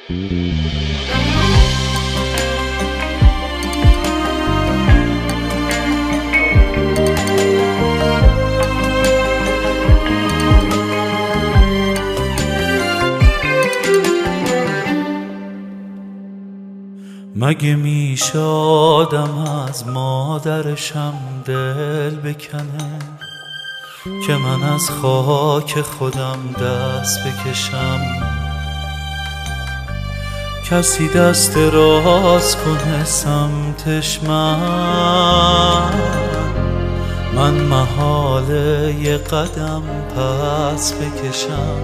مگه میشه آدم از مادرشم دل بکنه که من از خاک خودم دست بکشم؟ کسی دست راست کنه سمتش، من محاله یه قدم پس بکشم.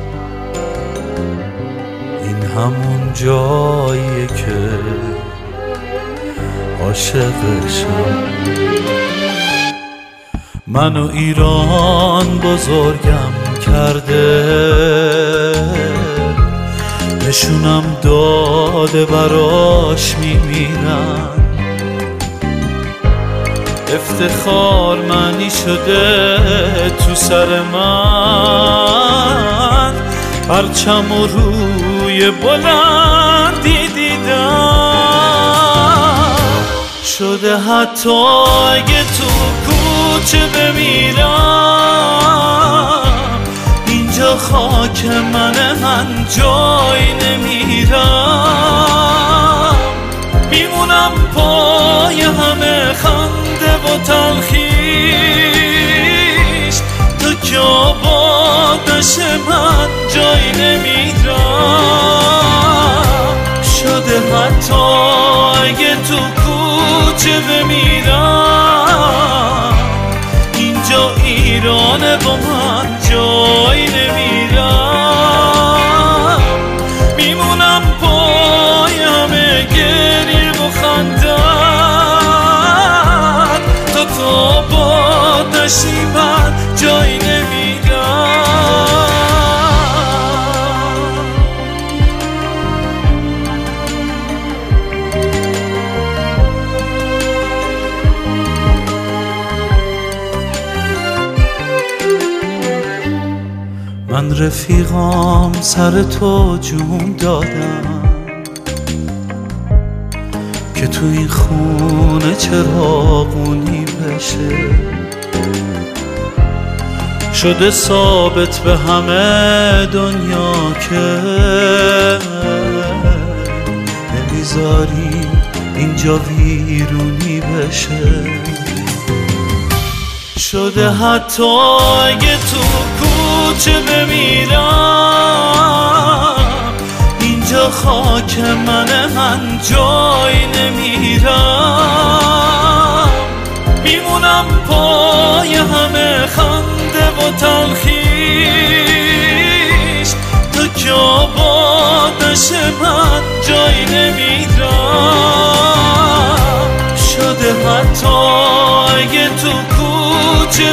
این همون جاییه که عاشقشم. منو ایران بزرگم کرده، نشونم داده براش میمیرن. افتخار معنی شده تو سر من، پرچم و روی بلندی دیدم. شده حتی اگه تو کوچه بمیرم، اینجا خاک منه، من جای نمیرم. میمونم پای همه خنده و تلخیش، تا که آباد نشه من جای نمیرم. شده حتی اگه تو کوچه بمیرم، اینجا ایرانه با من جای نمیرم. میمونم پای همه گریه و خندت، تا تو آباد نشی من جای نمیرم. من رفیقام سر تو جون دادم که تو این خونه چراغونی بشه. شده ثابت به همه دنیا که نمیذاری اینجا ویرونی بشه. شده حتی اگه تو کوچه بمیرم، اینجا خاک منه، من جای نمیرم. میمونم پای همه خنده و تلخیش، تا که آباد نشه من جای نمیرم. شده حتی اگه تو کوچه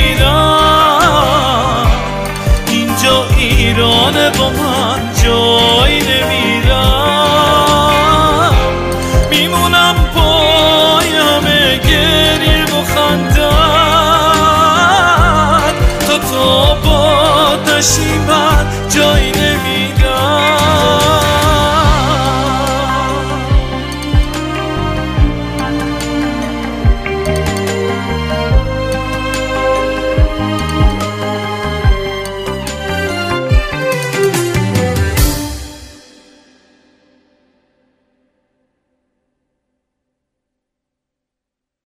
بمیرم، اینجا ایرانه با من جای نمیرم. میمونم پای همه گریه و خندت، تا تو آباد نشی من